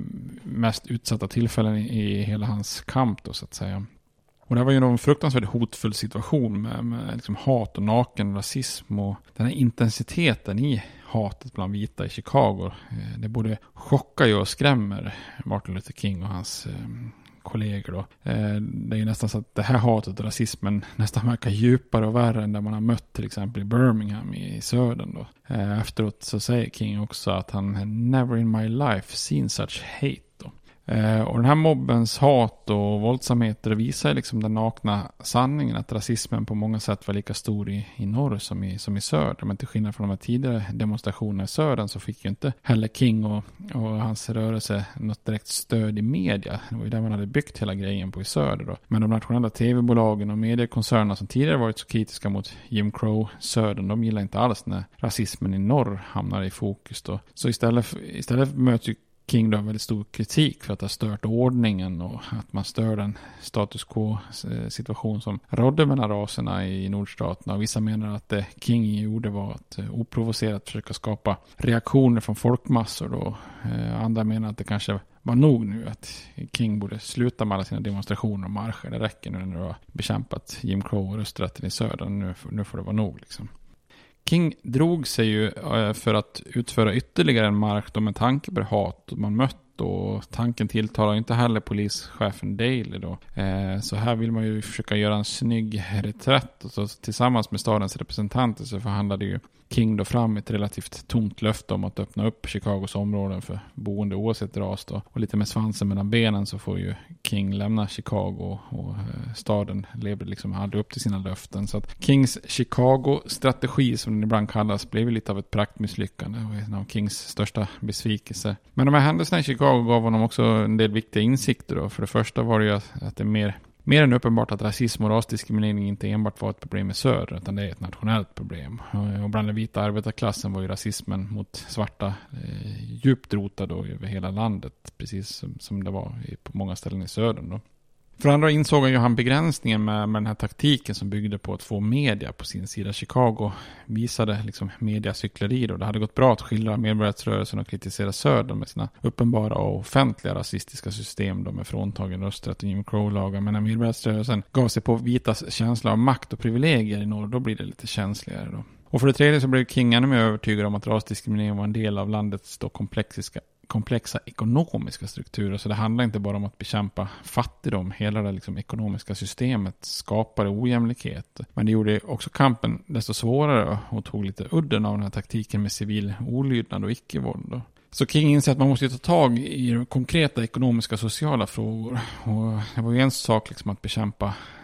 mest utsatta tillfällen i hela hans kamp då så att säga. Och det var ju en fruktansvärt hotfull situation med liksom hat och naken rasism och den här intensiteten i hatet bland vita i Chicago. Det både chockar ju och skrämmer Martin Luther King och hans kollegor då. Det är ju nästan så att det här hatet och rasismen nästan verkar djupare och värre än där man har mött till exempel i Birmingham i södern då. Efteråt så säger King också att han never in my life seen such hate då. Och den här mobbens hat och våldsamheter visar liksom den nakna sanningen att rasismen på många sätt var lika stor i norr som i söder. Men till skillnad från de här tidigare demonstrationerna i södern så fick ju inte heller King och hans rörelse något direkt stöd i media. Det var ju där man hade byggt hela grejen på i söder då. Men de nationella tv-bolagen och mediekoncernerna som tidigare varit så kritiska mot Jim Crow-södern, de gillar inte alls när rasismen i norr hamnar i fokus då. Så istället möts ju King då har väldigt stor kritik för att ha stört ordningen och att man stör den status quo-situation som rådde mellan raserna i nordstaterna. Och vissa menar att det King gjorde var att oprovocerat försöka skapa reaktioner från folkmassor då. Andra menar att det kanske var nog nu att King borde sluta med alla sina demonstrationer och marscher. Det räcker nu när det har bekämpat Jim Crow och rösträtten i södern. Nu får det vara nog liksom. King drog sig ju för att utföra ytterligare en marsch då med tanke på det hat man mött och tanken tilltalar inte heller polischefen Daley då. Så här vill man ju försöka göra en snygg reträtt och så tillsammans med stadens representanter så förhandlade ju King då fram ett relativt tomt löfte om att öppna upp Chicagos områden för boende oavsett ras då. Och lite med svansen mellan benen så får ju King lämna Chicago och staden levde liksom aldrig upp till sina löften. Så att Kings Chicago-strategi som den ibland kallas blev lite av ett praktmisslyckande och en av Kings största besvikelse. Men de här händelserna i Chicago gav honom också en del viktiga insikter då. För det första var det ju att det är mer än uppenbart att rasism och rasdiskriminering inte enbart var ett problem i söder utan det är ett nationellt problem. Och bland den vita arbetarklassen var ju rasismen mot svarta djupt rotad då över hela landet, precis som det var på många ställen i södern då. För andra insåg ju han begränsningen med den här taktiken som byggde på att få media på sin sida. Chicago visade liksom mediacykleri då. Det hade gått bra att skildra medborgarrättsrörelsen och kritisera södern med sina uppenbara och offentliga rasistiska system då med fråntagen rösträtt och Jim Crow-lagar. Men när medborgarrättsrörelsen gav sig på vitas känsla av makt och privilegier i norr, då blir det lite känsligare då. Och för det tredje så blev King ännu mer övertygad om att rasdiskriminering var en del av landets då komplexa ekonomiska strukturer. Så det handlar inte bara om att bekämpa fattigdom. Hela det liksom ekonomiska systemet skapade ojämlikhet. Men det gjorde också kampen desto svårare och tog lite udden av den här taktiken med civil olydnad och icke-våld. Så King inser att man måste ta tag i konkreta ekonomiska och sociala frågor. Och det var ju en sak liksom att bekämpa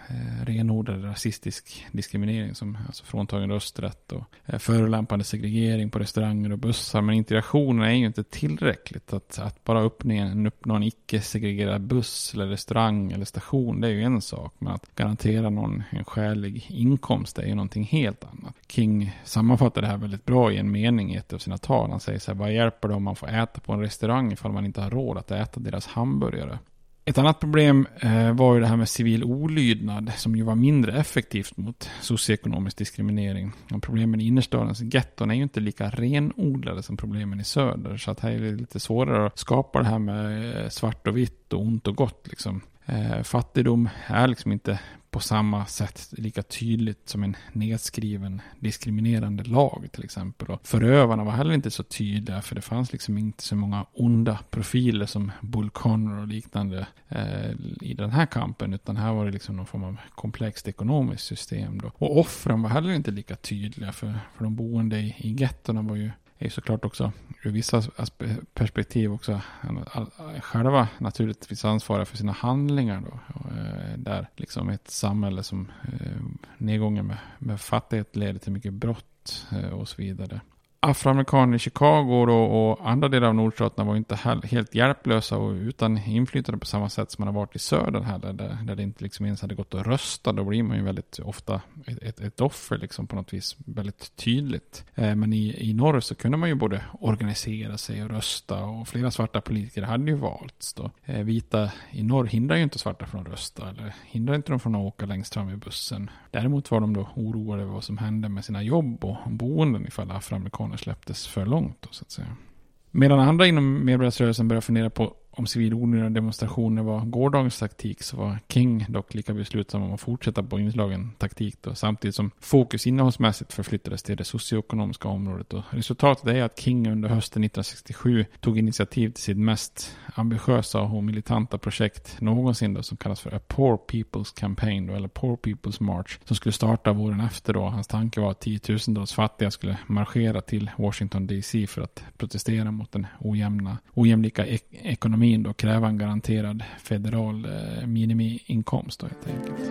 renodlad rasistisk diskriminering som alltså fråntagen rösträtt och förolämpande segregering på restauranger och bussar. Men integrationen är ju inte tillräckligt. Att bara uppnå en icke-segregerad buss eller restaurang eller station, det är ju en sak. Men att garantera någon en skälig inkomst är ju någonting helt annat. King sammanfattar det här väldigt bra i en mening i ett av sina tal. Han säger så här: vad hjälper det om man får äta på en restaurang ifall man inte har råd att äta deras hamburgare? Ett annat problem var ju det här med civil olydnad som ju var mindre effektivt mot socioekonomisk diskriminering. Och problemen i innerstadens getton är ju inte lika renodlade som problemen i söder. Så att här är det lite svårare att skapa det här med svart och vitt och ont och gott liksom. Fattigdom är liksom inte på samma sätt lika tydligt som en nedskriven diskriminerande lag till exempel. Och förövarna var heller inte så tydliga, för det fanns liksom inte så många onda profiler som Bull Connor och liknande i den här kampen, utan här var det liksom någon form av komplext ekonomiskt system då. Och offren var heller inte lika tydliga, för de boende i gettorna var ju är såklart också ur vissa perspektiv också själva naturligtvis ansvariga för sina handlingar då. Där liksom ett samhälle som nedgången med fattighet leder till mycket brott och så vidare. Afroamerikaner i Chicago och andra delar av nordstaterna var inte helt hjälplösa och utan inflytande på samma sätt som man har varit i södern heller, där det inte liksom ens hade gått att rösta. Då blir man ju väldigt ofta ett offer liksom på något vis väldigt tydligt. Men i norr så kunde man ju både organisera sig och rösta, och flera svarta politiker hade ju valts då. Vita i norr hindrar ju inte svarta från att rösta eller hindrar inte dem från att åka längst fram i bussen. Däremot var de då oroade över vad som hände med sina jobb och boenden ifall afroamerikaner släpptes för långt då, så att säga. Medan andra inom medborgarrörelsen började fundera på om civil olydnad demonstrationer var gårdagens taktik, så var King dock lika beslutsam om att fortsätta på inslagen taktik då, samtidigt som fokus innehållsmässigt förflyttades till det socioekonomiska området. Och resultatet är att King under hösten 1967 tog initiativ till sitt mest ambitiösa och militanta projekt någonsin då, som kallas för A Poor People's Campaign då, eller Poor People's March, som skulle starta våren efter då. Hans tanke var att 10,000 fattiga skulle marschera till Washington DC för att protestera mot den ojämlika ekonomin och kräva en garanterad federal minimiinkomst då, helt enkelt.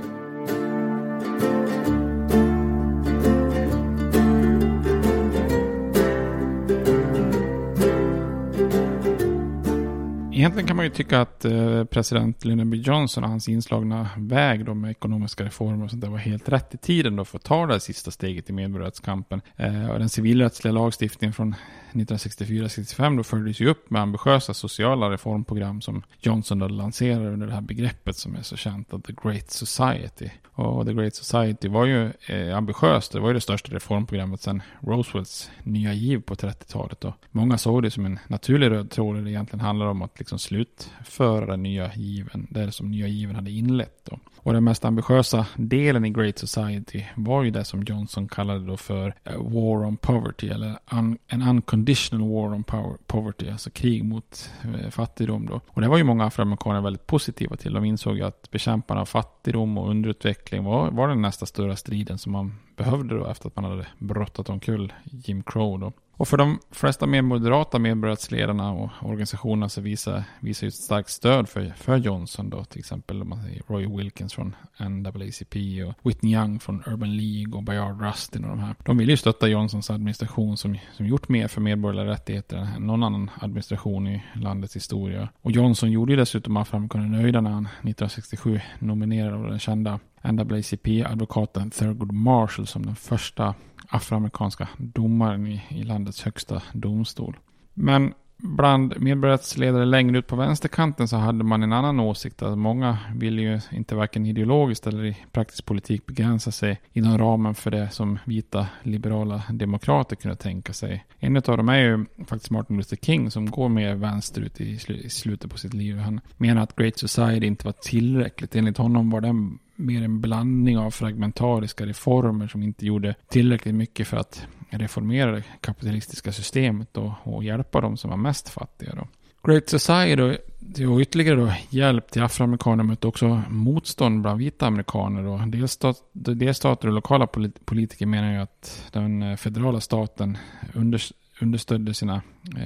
Egentligen kan man ju tycka att president Lyndon B. Johnson och hans inslagna väg då med ekonomiska reformer och sånt där var helt rätt i tiden då för att ta det här sista steget i medborgarrättskampen. Och den civilrättsliga lagstiftningen från 1964-65 då följdes ju upp med ambitiösa sociala reformprogram som Johnson då lanserade under det här begreppet som är så känt av The Great Society. Och The Great Society var ju ambitiöst. Det var ju det största reformprogrammet sedan Roosevelts nya giv på 30-talet. Och många såg det som en naturlig röd tråd. Det egentligen handlar om att liksom slutföra den nya given. Det som nya given hade inlett då. Och den mest ambitiösa delen i Great Society var ju det som Johnson kallade då för War on Poverty, eller en unconditional war on poverty, alltså krig mot fattigdom då. Och det var ju många afroamerikaner väldigt positiva till. De insåg ju att bekämparna av fattigdom och underutveckling var den nästa stora striden som man behövde då efter att man hade brottat omkull Jim Crow då. Och för de flesta mer moderata medborgarrättsledarna och organisationerna så visar ju ett starkt stöd för Johnson då. Till exempel om man säger Roy Wilkins från NAACP och Whitney Young från Urban League och Bayard Rustin och de här. De vill ju stötta Johnsons administration som gjort mer för medborgerliga rättigheter än någon annan administration i landets historia. Och Johnson gjorde ju dessutom afroamerikaner nöjda när han 1967 nominerade den kända NAACP-advokaten Thurgood Marshall som den första afroamerikanska domaren i landets högsta domstol. Men bland medborgarrättsledare längre ut på vänsterkanten så hade man en annan åsikt. Att många ville ju inte varken ideologiskt eller i praktisk politik begränsa sig inom ramen för det som vita liberala demokrater kunde tänka sig. En av dem är ju faktiskt Martin Luther King som går mer vänsterut i slutet på sitt liv. Han menar att Great Society inte var tillräckligt. Enligt honom var den mer en blandning av fragmentariska reformer som inte gjorde tillräckligt mycket för att reformera det kapitalistiska systemet och hjälpa dem som var mest fattiga då. Great Society och ytterligare då hjälp till afroamerikaner mötte också motstånd bland vita amerikaner och delstater och lokala politiker menar ju att den federala staten understödde sina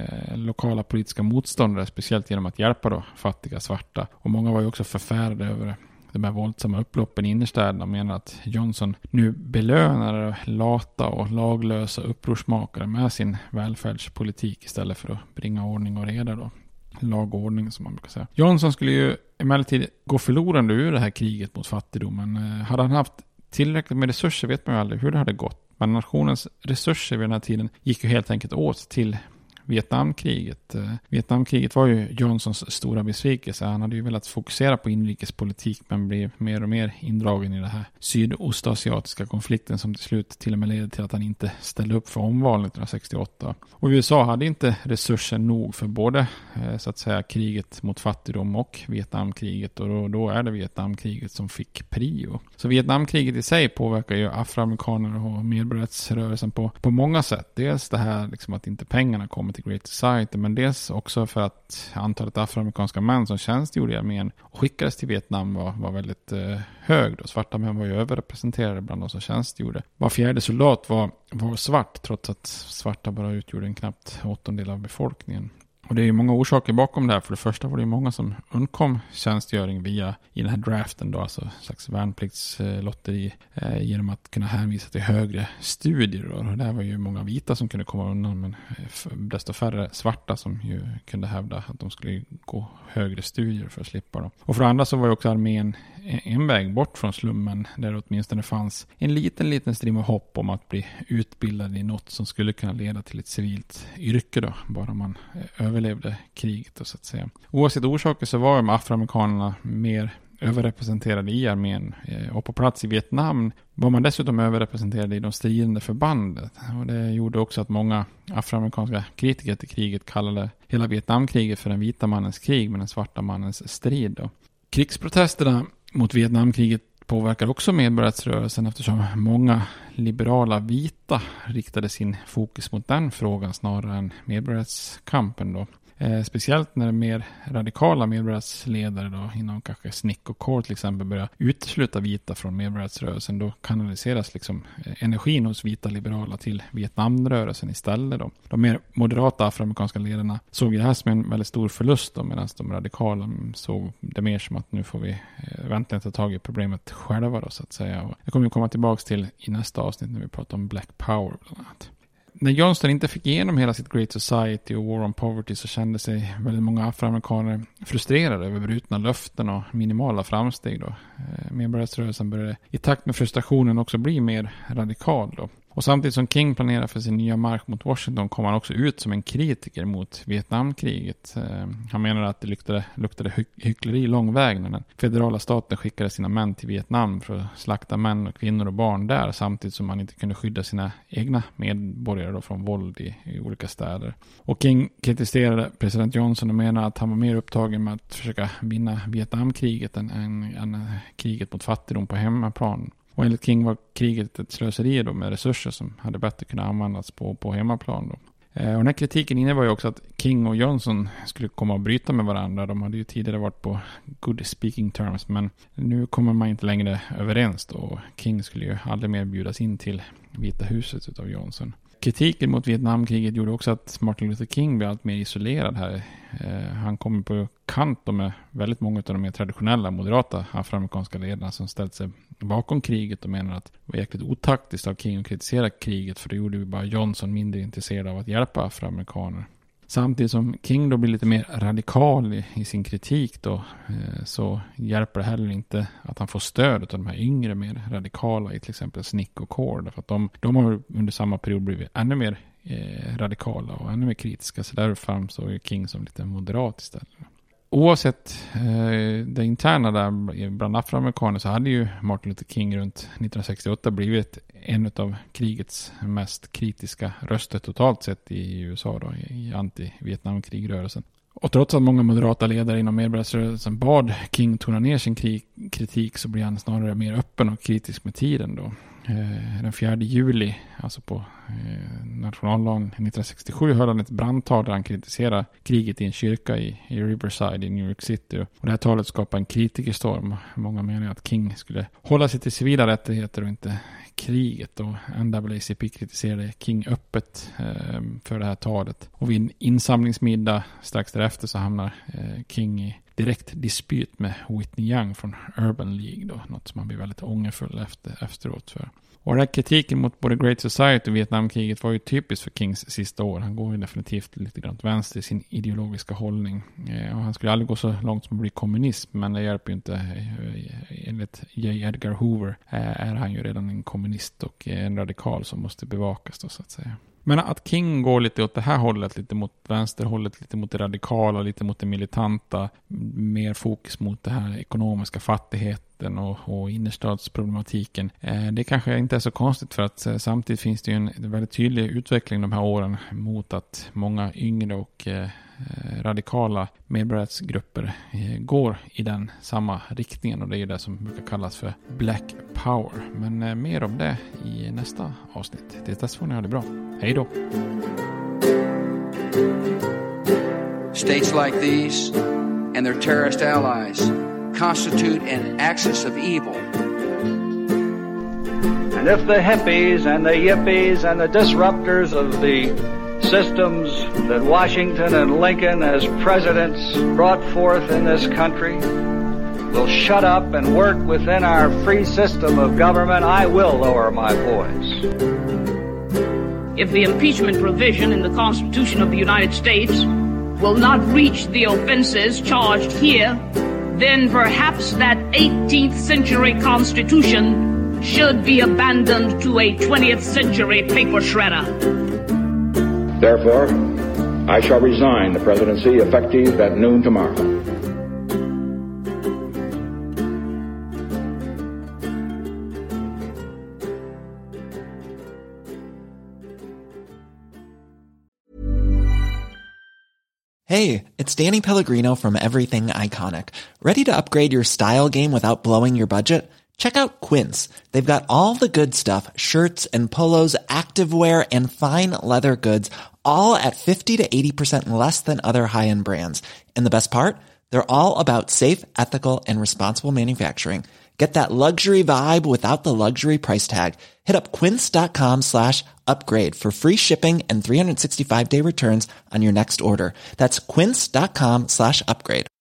lokala politiska motståndare speciellt genom att hjälpa då fattiga svarta, och många var ju också förfärade över de här våldsamma upploppen i innerstäderna och menar att Johnson nu belönar lata och laglösa upprorsmakare med sin välfärdspolitik istället för att bringa ordning och reda då. Lag och ordning som man brukar säga. Johnson skulle ju emellertid gå förlorande ur det här kriget mot fattigdomen. Hade han haft tillräckligt med resurser vet man ju aldrig hur det hade gått. Men nationens resurser vid den här tiden gick ju helt enkelt åt till Vietnamkriget. Vietnamkriget var ju Johnsons stora besvikelse. Han hade ju velat fokusera på inrikespolitik men blev mer och mer indragen i det här sydostasiatiska konflikten som till slut till och med ledde till att han inte ställde upp för omval 1968. Och USA hade inte resurser nog för både så att säga kriget mot fattigdom och Vietnamkriget, och då är det Vietnamkriget som fick prio. Så Vietnamkriget i sig påverkar ju afroamerikaner och medborgarrättsrörelsen på många sätt. Dels det här liksom att inte pengarna kommer till Great Society, men dels också för att antalet afroamerikanska män som tjänstgjorde i armén och skickades till Vietnam var väldigt hög. Då. Svarta män var ju överrepresenterade bland de som tjänstgjorde. Var fjärde soldat var svart, trots att svarta bara utgjorde en knappt 1/8 av befolkningen. Och det är ju många orsaker bakom det här. För det första var det ju många som undkom tjänstgöring via i den här draften då, alltså slags värnpliktslotteri genom att kunna hänvisa till högre studier då. Och där var ju många vita som kunde komma undan, men desto färre svarta som ju kunde hävda att de skulle gå högre studier för att slippa då. Och för det andra så var ju också armén en väg bort från slummen där det åtminstone fanns en liten strimma hopp om att bli utbildad i något som skulle kunna leda till ett civilt yrke då, bara man överlevde kriget och så att säga. Oavsett orsaker så var de afroamerikanerna mer överrepresenterade i armén, och på plats i Vietnam var man dessutom överrepresenterade i de stridande förbandet, och det gjorde också att många afroamerikanska kritiker till kriget kallade hela Vietnamkriget för den vita mannens krig med den svarta mannens strid då. Krigsprotesterna mot Vietnamkriget påverkar också medborgarrättsrörelsen eftersom många liberala vita riktade sin fokus mot den frågan snarare än medborgarrättskampen då. Speciellt när mer radikala medborgarrättsledare då, inom kanske Snick och Core till exempel börjar utesluta vita från medborgarrättsrörelsen, då kanaliseras liksom energin hos vita liberala till Vietnamrörelsen istället då. De mer moderata afroamerikanska ledarna såg det här som en väldigt stor förlust då, medan de radikala såg det mer som att nu får vi vänta ta tag i problemet själva då, så att säga. Och jag kommer att komma tillbaka till i nästa avsnitt när vi pratar om Black Power bland annat. När Johnston inte fick igenom hela sitt Great Society och War on Poverty så kände sig väldigt många afroamerikaner frustrerade över brutna löften och minimala framsteg då. Medborgarrättsrörelsen började i takt med frustrationen också bli mer radikal då. Och samtidigt som King planerar för sin nya marsch mot Washington kom han också ut som en kritiker mot Vietnamkriget. Han menar att det luktade hyckleri lång väg när den federala staten skickade sina män till Vietnam för att slakta män och kvinnor och barn där, samtidigt som man inte kunde skydda sina egna medborgare då från våld i olika städer. Och King kritiserade president Johnson och menar att han var mer upptagen med att försöka vinna Vietnamkriget än kriget mot fattigdom på hemmaplan. Och enligt King var kriget ett slöseri då med resurser som hade bättre kunnat användas på hemmaplan då. Och den här kritiken innebar ju också att King och Johnson skulle komma att bryta med varandra. De hade ju tidigare varit på good speaking terms, men nu kommer man inte längre överens då. Och King skulle ju aldrig mer bjudas in till Vita huset utav Johnson. Kritiken mot Vietnamkriget gjorde också att Martin Luther King blev allt mer isolerad här. Han kom på kant med väldigt många av de mer traditionella moderata afroamerikanska ledarna som ställt sig bakom kriget och menar att det var jäkligt otaktiskt av King att kritisera kriget, för det gjorde ju bara Johnson mindre intresserad av att hjälpa afroamerikaner. Samtidigt som King då blir lite mer radikal i sin kritik då, så hjälper det heller inte att han får stöd av de här yngre mer radikala i till exempel Snick och Core, därför att de har under samma period blivit ännu mer radikala och ännu mer kritiska, så därför framstår ju King som lite moderat istället. Oavsett det interna där bland afroamerikaner så hade ju Martin Luther King runt 1968 blivit en av krigets mest kritiska röster totalt sett i USA då, i anti-Vietnamkrigrörelsen. Och trots att många moderata ledare inom medborgarrättsrörelsen bad King tona ner sin kritik så blir han snarare mer öppen och kritisk med tiden då. Den 4 juli, alltså på nationaldagen 1967, höll han ett brandtal där han kritiserade kriget i en kyrka i Riverside i New York City. Och det här talet skapade en kritikerstorm. Många menar att King skulle hålla sig till civila rättigheter och inte kriget. Och NAACP kritiserade King öppet för det här talet. Och vid en insamlingsmiddag strax därefter så hamnar King i direkt dispyt med Whitney Young från Urban League då, något som han blir väldigt ångerfull efteråt för. Och den här kritiken mot både Great Society och Vietnamkriget var ju typiskt för Kings sista år. Han går ju definitivt lite grann vänster i sin ideologiska hållning. Och han skulle aldrig gå så långt som att bli kommunist, men det hjälper ju inte. Enligt J. Edgar Hoover är han ju redan en kommunist och en radikal som måste bevakas då, så att säga. Men att King går lite åt det här hållet, lite mot vänsterhållet, lite mot det radikala, lite mot det militanta, mer fokus mot det här ekonomiska fattigheten och innerstadsproblematiken. Det kanske inte är så konstigt, för att samtidigt finns det ju en väldigt tydlig utveckling de här åren mot att många yngre och radikala medborgarrättsgrupper går i den samma riktningen, och det är ju det som brukar kallas för Black Power. Men mer om det i nästa avsnitt. Tills dess får ni ha det bra. Hej då! States like these and their terrorist allies constitute an axis of evil. And if the hippies and the yippies and the disruptors of the systems that Washington and Lincoln as presidents brought forth in this country will shut up and work within our free system of government, I will lower my voice. If the impeachment provision in the Constitution of the United States will not reach the offenses charged here, then perhaps that 18th century Constitution should be abandoned to a 20th century paper shredder. Therefore, I shall resign the presidency effective at noon tomorrow. Hey, it's Danny Pellegrino from Everything Iconic. Ready to upgrade your style game without blowing your budget? Check out Quince. They've got all the good stuff, shirts and polos, activewear, and fine leather goods, all at 50 to 80% less than other high-end brands. And the best part? They're all about safe, ethical, and responsible manufacturing. Get that luxury vibe without the luxury price tag. Hit up quince.com/upgrade for free shipping and 365-day returns on your next order. That's quince.com/upgrade.